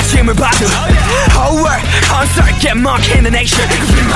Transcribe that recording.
힘을 봐도 Whole world concert get mark in the nation